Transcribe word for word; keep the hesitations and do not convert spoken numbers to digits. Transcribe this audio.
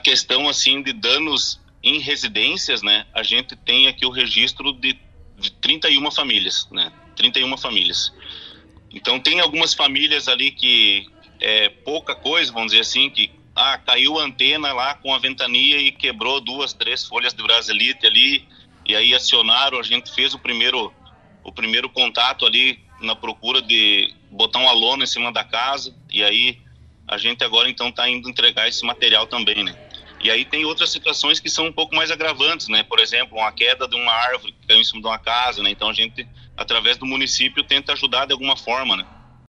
questão assim de danos em residências, né, a gente tem aqui o registro de, de trinta e uma famílias, né, trinta e uma famílias. Então tem algumas famílias ali que é pouca coisa, vamos dizer assim, que ah, caiu a antena lá com a ventania e quebrou duas, três folhas de brasilite ali, e aí acionaram, a gente fez o primeiro, o primeiro contato ali na procura de botar uma lona em cima da casa, e aí a gente agora então está indo entregar esse material também, né? E aí tem outras situações que são um pouco mais agravantes, né? Por exemplo, uma queda de uma árvore que caiu em cima de uma casa, né? Então a gente, através do município, tenta ajudar de alguma forma, né?